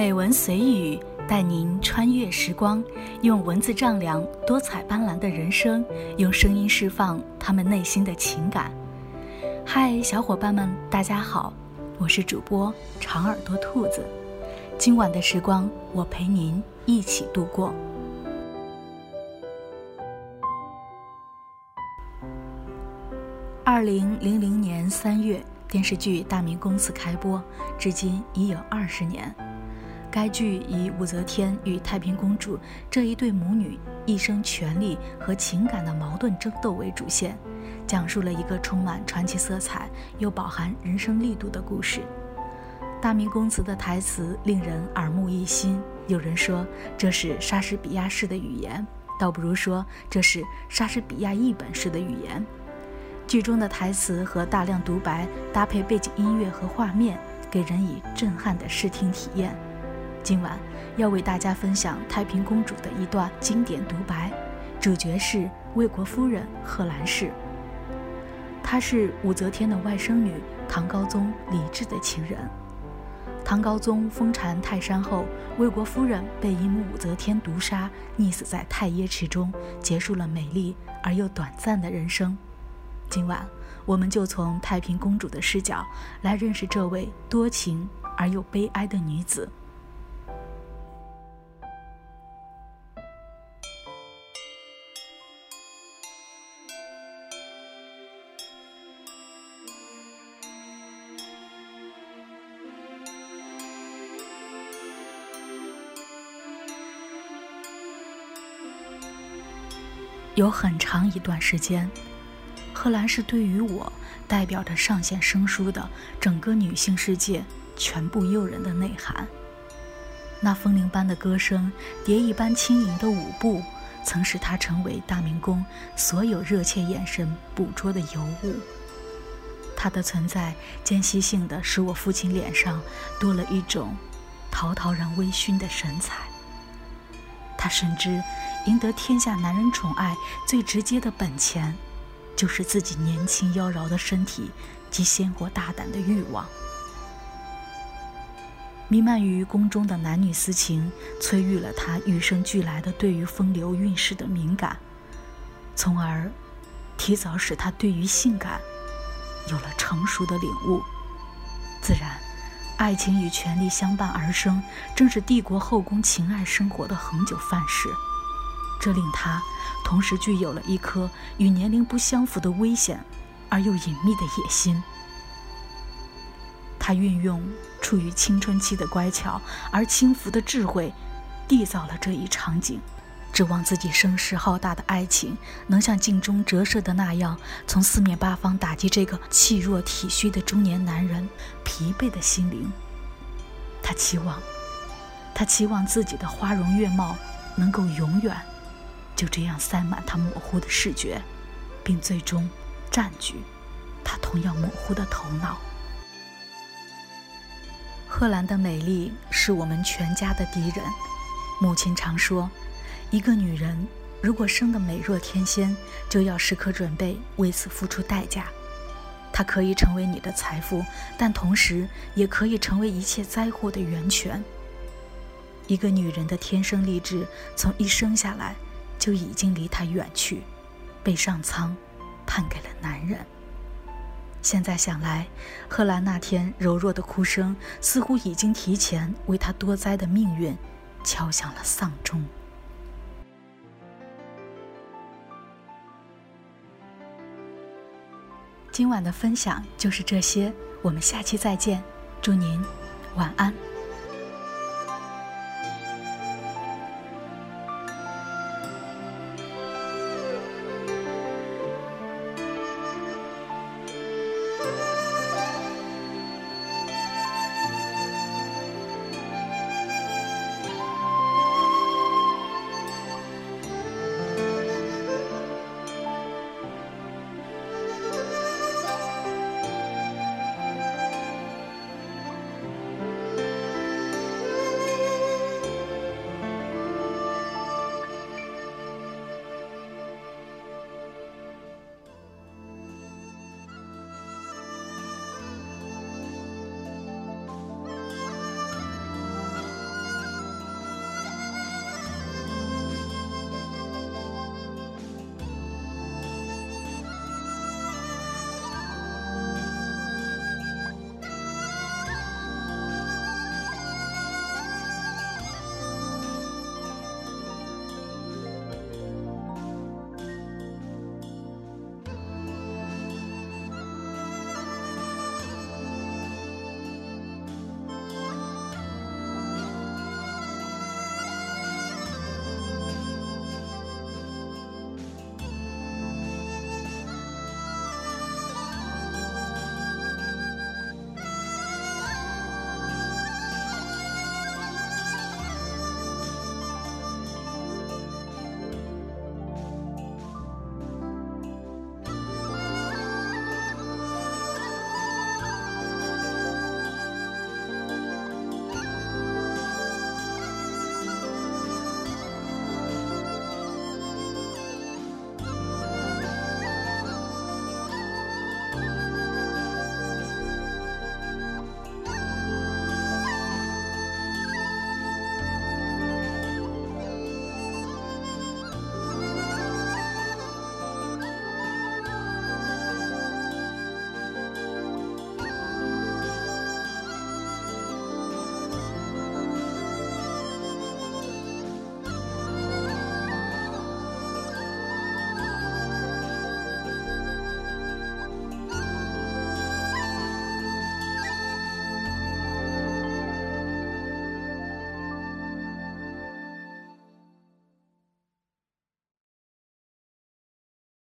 美文随语带您穿越时光，用文字丈量多彩斑斓的人生，用声音释放他们内心的情感。嗨，小伙伴们，大家好，我是主播长耳朵兔子。今晚的时光，我陪您一起度过。2000年3月，电视剧《大明宫词》开播，至今已有20年。该剧以武则天与太平公主这一对母女一生权力和情感的矛盾争斗为主线，讲述了一个充满传奇色彩又饱含人生力度的故事。大明宫词的台词令人耳目一新，有人说这是莎士比亚式的语言，倒不如说这是莎士比亚译本式的语言。剧中的台词和大量独白搭配背景音乐和画面，给人以震撼的视听体验。今晚要为大家分享太平公主的一段经典独白，主角是魏国夫人贺兰氏。她是武则天的外甥女，唐高宗李治的情人。唐高宗封禅泰山后，魏国夫人被姨母武则天毒杀，溺死在太液池中，结束了美丽而又短暂的人生。今晚我们就从太平公主的视角来认识这位多情而又悲哀的女子。有很长一段时间，贺兰氏对于我代表着上线生疏的整个女性世界全部诱人的内涵。那风铃般的歌声，蝶一般轻盈的舞步，曾使她成为大明宫所有热切眼神捕捉的尤物。她的存在间歇性地使我父亲脸上多了一种陶陶然微醺的神采。他深知赢得天下男人宠爱最直接的本钱，就是自己年轻妖娆的身体及鲜活大胆的欲望。弥漫于宫中的男女私情，催育了他与生俱来的对于风流韵事的敏感，从而提早使他对于性感有了成熟的领悟。自然，爱情与权力相伴而生，正是帝国后宫情爱生活的恒久范式。这令他同时具有了一颗与年龄不相符的危险而又隐秘的野心。他运用处于青春期的乖巧而轻浮的智慧，缔造了这一场景，指望自己声势浩大的爱情能像镜中折射的那样，从四面八方打击这个气弱体虚的中年男人疲惫的心灵。他期望自己的花容月貌能够永远就这样塞满他模糊的视觉，并最终占据他同样模糊的头脑。贺兰的美丽是我们全家的敌人。母亲常说，一个女人如果生得美若天仙，就要时刻准备为此付出代价。她可以成为你的财富，但同时也可以成为一切灾祸的源泉。一个女人的天生丽质，从一生下来就已经离她远去，被上苍判给了男人。现在想来，贺兰那天柔弱的哭声，似乎已经提前为她多灾的命运敲响了丧钟。今晚的分享就是这些，我们下期再见，祝您晚安。